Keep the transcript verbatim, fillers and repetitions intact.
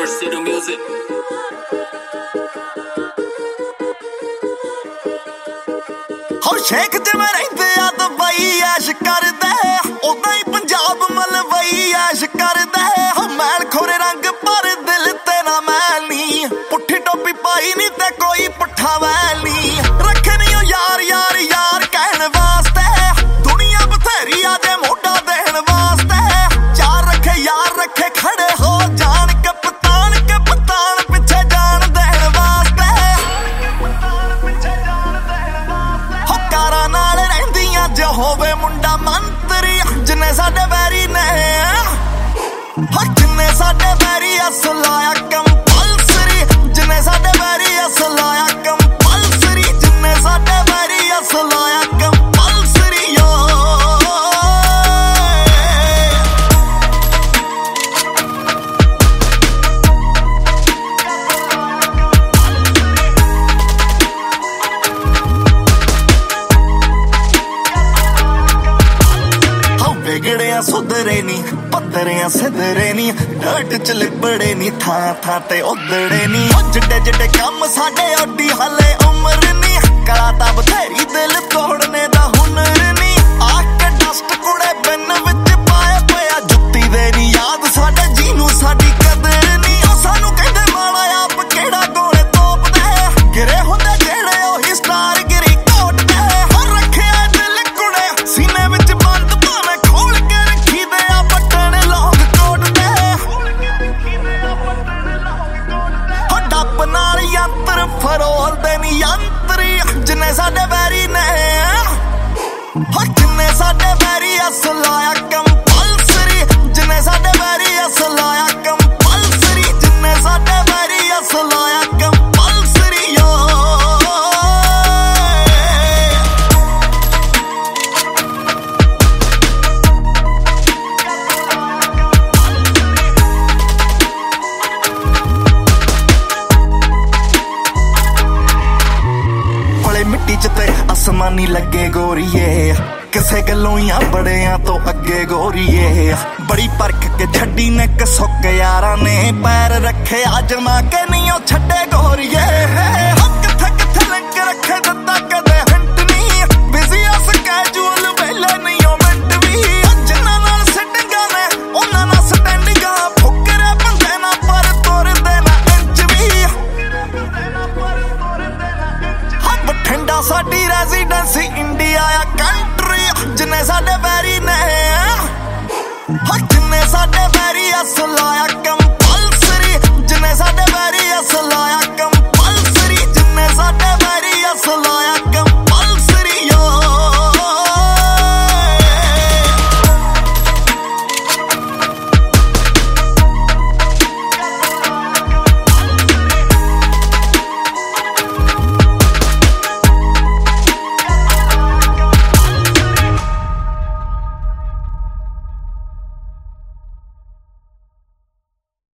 City Music. ਹੋ ਸ਼ੇਖ ਜਿਵੇਂ ਰਹਿੰਦੇ ਆ ਦੁਬਈ ਐਸ਼ ਕਰਦੇ ਉਦਾਂ ਹੀ ਪੰਜਾਬ ਮਲਵਈ ਐਸ਼ ਕਰਦੇ ਹੋ ਮੈਲ ਖੋਰੇ ਰੰਗ ਪਰ ਦਿਲ ਤੇ ਨਾ ਮੈਲ ਨੀ ਪੁੱਠੀ ਟੋਪੀ ਪਾਈ ਨੀ ਤੇ ਕੋਈ ਪੁੱਠਾ ਵੈਲ ਨੀ ਰੱਖਣੀ ਓ ਯਾਰ ਯਾਰ ਯਾਰ ਕਹਿਣ ਵਾਸਤੇ ਦੁਨੀਆ ਬਥੇਰੀ ਆ ਦੇ ਮੋਢਾ ਦੇਣ ਵਾਸਤੇ ਚਾਰ ਰੱਖੇ ਯਾਰ ਰੱਖੇ ਖੜੇ ਹੋ ਜਾਣ ਕਪਤਾਨ ਕਪਤਾਨ ਪਿੱਛੇ ਜਾਣ ਦੇਣ ਵਾਸਤੇ ਹੋ ਕਾਰਾਂ ਨਾਲ ਰਹਿੰਦੀਆਂ ਜੋ ਹੋਵੇ ਮੁੰਡਾ ਮੰਤਰੀ ਜਿੰਨੇ ਸਾਡੇ ਵੈਰੀ ਨੇ ਹੋ ਜਿੰਨੇ ਸਾਡੇ ਵੈਰੀ ਅਸਲ ਆਇਆ ਕੰਪਲਸਰੀ ਜਿੰਨੇ ਸਾਡੇ ਵੈਰੀ ਅਸਲ ਆਇਆ ਕੰਪਲਸਰੀ ਜਿੰਨੇ ਸਾਡੇ ਵੈਰੀ ਅਸਲ ਆਇਆ ਕੰਪਲਸਰੀ ਯੋ ਵਿਗੜਿਆ ਸੁਧਰੇ ਨੀ ਪੱਧਰਿਆਂ ਸਿਧਰੇ ਨੀ ਡਟ ਚ ਲਿਬੜੇ ਨੀ ਥਾਂ ਥਾਂ ਤੇ ਉਧੜੇ ਨੀ ਜਿੱਡੇ ਜਿੱਡੇ ਕੰਮ ਸਾਡੇ ਓਡੀ ਹਲੇ ਉਮਰ ਨੀ ਕਲਾ ਤਾਂ ਬਥੇਰੀ ਦਿਲ ਤੋੜਨੇ ਦਾ ਹੁਨਰ ਨੀ ਆਕ ਡਸਟ ਕੁੜੇ ਬਿੰਨ ਵਿੱਚ ਪਾਏ ਪਿਆ ਜੁੱਤੀ ਦੇ ਨੀ ਯਾਦ ਸਾਡੇ ਜੀ ਨੂੰ ਸਾਡੀ ਕਦਰ ਨੀ ਉਹ ਸਾਨੂੰ ਕਹਿੰਦੇ ਮਾੜਾ ਆਪ ਕਿਹੜਾ ਗੋਲੇ ਤੋਪਦੇ ਗਿਰੇ ਹੁੰਦੇ ਜਿਹੜੇ ਉਹੀ ਸਟਾਰ ਗਿਰੀ ਕੋਟਦੇ ਹੋ ਰੱਖਿਆ ਦਿਲ ਕੁੜੇ ਸੀਨੇ ਵਿੱਚ ਬੰਦ ਨਾਲ ਯੰਤਰ ਫਰੋਲਦੇ ਨੀ ਯੰਤਰੀ ਜਿੰਨੇ ਸਾਡੇ ਵੈਰੀ ਨੇ ਹੋ ਜਿੰਨੇ ਸਾਡੇ ਵੈਰੀ ਅਸਲ ਆਇਆ ਕੰਪਲਸਰੀ ਜਿੰਨੇ ਸਾਡੇ ਵੈਰੀ ਅਸਲ ਆਇਆ ਕੰਪਲਸਰੀ ਜਿੰਨੇ ਸਾਡੇ ਵੈਰੀ ਅਸਲ ਆਇਆ ਕੰਪਲਸਰੀ ਯੋ ਮਿੱਟੀ ਚ ਤੇ ਅਸਮਾਨੀ ਲੱਗੇ ਗੋਰੀਏ ਕਿਸੇ ਗੱਲੋਂ ਹੀ ਆ ਬੜਿਆਂ ਤੋਂ ਅੱਗੇ ਗੋਰੀਏ ਬੜੀ ਪਰਖ ਕੇ ਛੱਡੀ ਨੇ ਕਸੁੱਕ ਯਾਰਾਂ ਨੇ ਪੈਰ ਰੱਖੇ ਅਜਮਾ ਕੇ ਨਹੀਂ ਉਹ ਛੱਡੇ ਗੋਰੀਏ ਕਿੱਥੇ ਕਿੱਥੇ ਲਿੰਕ ਰੱਖੇ ਦਿੱਤਾ ਕਦੇ